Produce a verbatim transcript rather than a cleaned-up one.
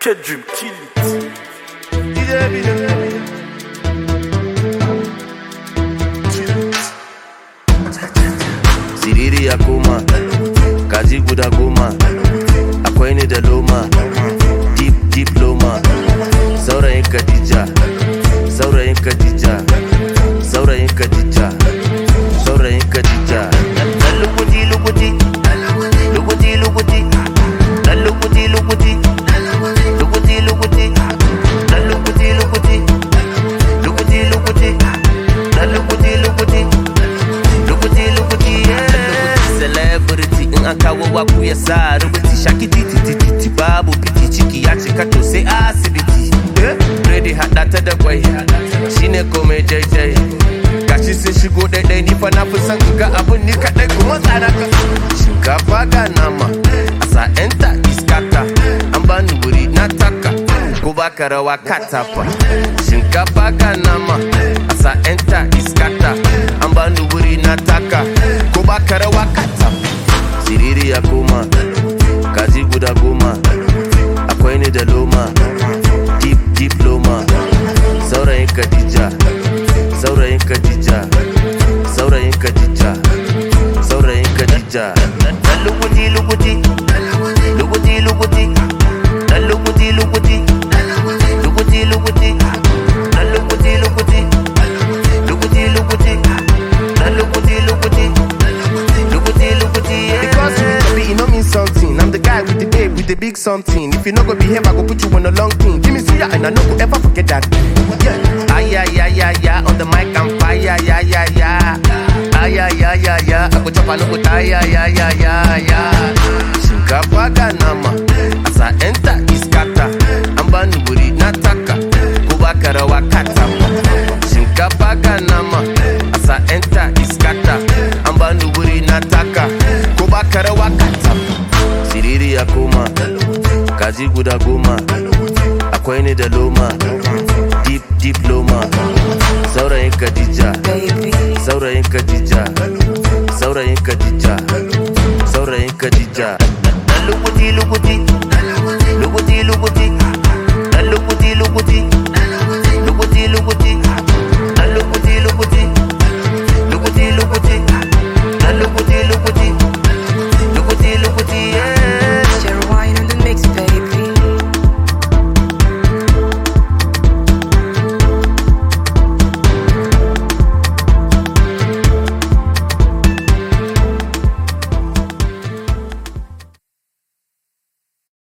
Wicked dream, kill it. Siriri ya koma, kaji guda goma, akwai ni da loma, deep deep loma. Saurayin Khadija, saurayin Khadija, saurayin Khadija, saurayin Khadija. Dan lukuti lukuti, lukuti lukuti, dan lukuti lukuti, lukuti lukuti, dan lukuti lukuti, lukuti lukuti, dan lukuti lukuti, lukuti lukuti. Celebrity in an kawo waku ya sa rubuti shaki titi titi babu piti ciki ya cika to sai asibiti. Ready hada ta da kwai shine komai daidai. Gashi sun shigo daidai ni fa na fi son ga abun ni kadai kuma tsara ka. Shinkafa ga nama a sa enta iskata an bani wuri na taka ko baka rawa katafa. Shinkafa ga nama a sa enta iskata an bani wuri na taka ko baka rawa katafa. Siriri ya koma, kaji guda goma, akwai ni da loma, deep deep loma. Saurayin Khadija, saurayin Khadija, saurayin Khadija, saurayin Khadija. Dan lukuti lukuti, lukuti lukuti, dan lukuti lukuti, lukuti lukuti, dan lukuti lukuti, lukuti lukuti, dan lukuti lukuti, lukuti lukuti. Because you be, you know me something. I'm the guy with the babe with the big something. If you not go behave, I go put you on a long thing. Give me suya and I no go ever forget that. Yeah. Ay ay ay ay ay, on the mic I'm fire, yeah yeah yeah. Ay ay ay ay ay, I go chop and no go die, yeah yeah yeah yeah yeah. Shinkafa ga nama, asa enta iskata, ambani wuri na taka, ko baka rawa katafa. Shinkafa ga nama, asa enta iskata, ambani wuri na taka, ko baka rawa katafa. Siriri ya koma, kaji guda goma, akwai ni da loma, deep deep loma. Saurayin Khadija, saurayin Khadija, saurayin Khadija.